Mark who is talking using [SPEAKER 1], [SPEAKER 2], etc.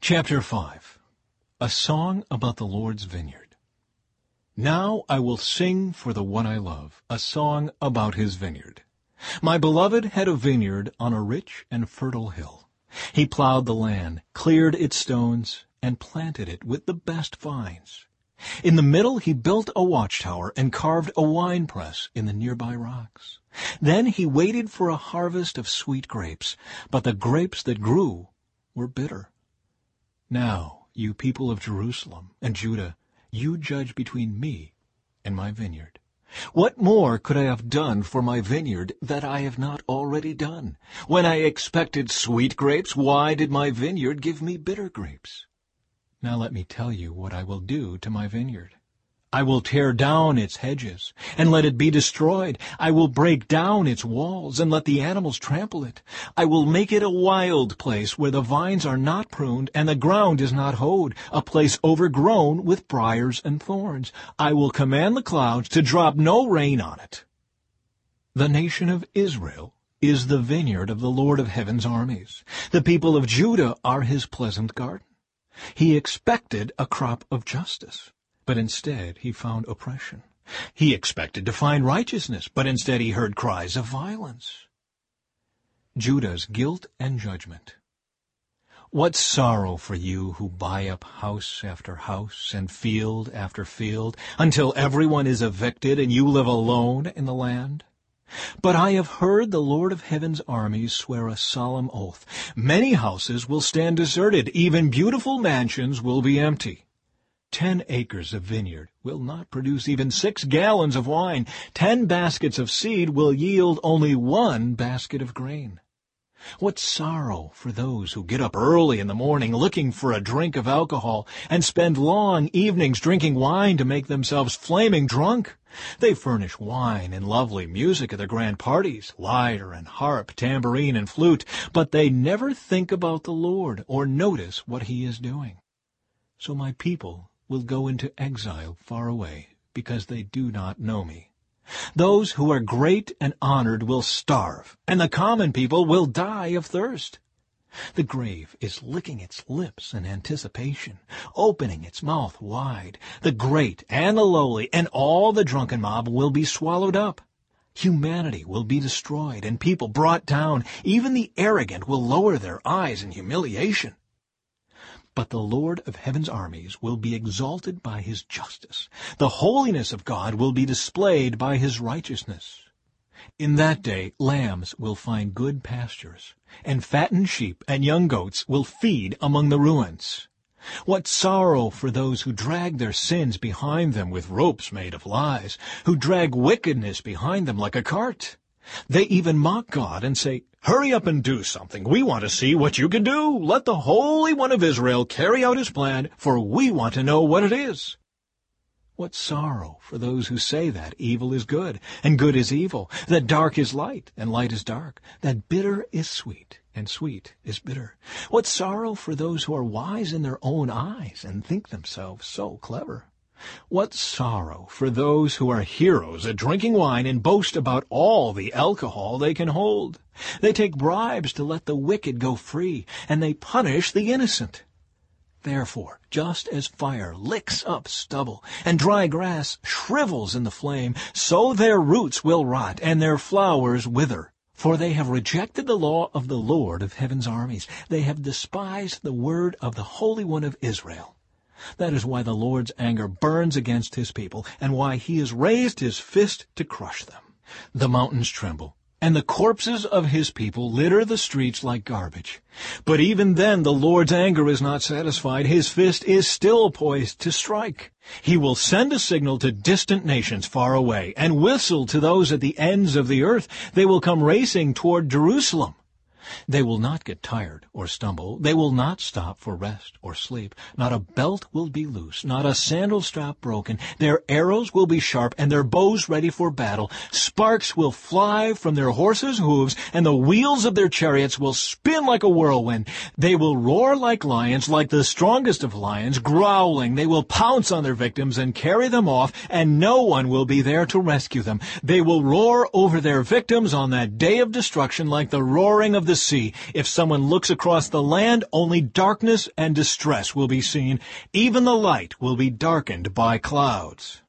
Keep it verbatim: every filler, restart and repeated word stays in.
[SPEAKER 1] Chapter five. A Song About the Lord's Vineyard. Now I will sing for the one I love, a song about his vineyard. My beloved had a vineyard on a rich and fertile hill. He plowed the land, cleared its stones, and planted it with the best vines. In the middle he built a watchtower and carved a winepress in the nearby rocks. Then he waited for a harvest of sweet grapes, but the grapes that grew were bitter. Now, you people of Jerusalem and Judah, you judge between me and my vineyard. What more could I have done for my vineyard that I have not already done? When I expected sweet grapes, why did my vineyard give me bitter grapes? Now let me tell you what I will do to my vineyard. I will tear down its hedges, and let it be destroyed. I will break down its walls, and let the animals trample it. I will make it a wild place where the vines are not pruned, and the ground is not hoed, a place overgrown with briars and thorns. I will command the clouds to drop no rain on it. The nation of Israel is the vineyard of the Lord of heaven's armies. The people of Judah are his pleasant garden. He expected a crop of justice, but instead he found oppression. He expected to find righteousness, but instead he heard cries of violence. Judah's guilt and judgment. What sorrow for you who buy up house after house and field after field, until everyone is evicted and you live alone in the land. But I have heard the Lord of heaven's armies swear a solemn oath. Many houses will stand deserted, even beautiful mansions will be empty. Ten acres of vineyard will not produce even six gallons of wine. Ten baskets of seed will yield only one basket of grain. What sorrow for those who get up early in the morning looking for a drink of alcohol and spend long evenings drinking wine to make themselves flaming drunk. They furnish wine and lovely music at their grand parties, lyre and harp, tambourine and flute, but they never think about the Lord or notice what he is doing. So my people will go into exile far away, because they do not know me. Those who are great and honored will starve, and the common people will die of thirst. The grave is licking its lips in anticipation, opening its mouth wide. The great and the lowly and all the drunken mob will be swallowed up. Humanity will be destroyed and people brought down. Even the arrogant will lower their eyes in humiliation. But the Lord of heaven's armies will be exalted by his justice. The holiness of God will be displayed by his righteousness. In that day lambs will find good pastures, and fattened sheep and young goats will feed among the ruins. What sorrow for those who drag their sins behind them with ropes made of lies, who drag wickedness behind them like a cart. They even mock God and say, "Hurry up and do something. We want to see what you can do. Let the Holy One of Israel carry out his plan, for we want to know what it is." What sorrow for those who say that evil is good, and good is evil, that dark is light, and light is dark, that bitter is sweet, and sweet is bitter. What sorrow for those who are wise in their own eyes, and think themselves so clever. What sorrow for those who are heroes at drinking wine and boast about all the alcohol they can hold. They take bribes to let the wicked go free, and they punish the innocent. Therefore, just as fire licks up stubble, and dry grass shrivels in the flame, so their roots will rot, and their flowers wither. For they have rejected the law of the Lord of heaven's armies. They have despised the word of the Holy One of Israel. That is why the Lord's anger burns against his people, and why he has raised his fist to crush them. The mountains tremble, and the corpses of his people litter the streets like garbage. But even then the Lord's anger is not satisfied. His fist is still poised to strike. He will send a signal to distant nations far away, and whistle to those at the ends of the earth. They will come racing toward Jerusalem. They will not get tired or stumble. They will not stop for rest or sleep. Not a belt will be loose, not a sandal strap broken. Their arrows will be sharp and their bows ready for battle. Sparks will fly from their horses' hooves, and the wheels of their chariots will spin like a whirlwind. They will roar like lions, like the strongest of lions, growling. They will pounce on their victims and carry them off, and no one will be there to rescue them. They will roar over their victims on that day of destruction like the roaring of the sea. If someone looks across the land, only darkness and distress will be seen. Even the light will be darkened by clouds.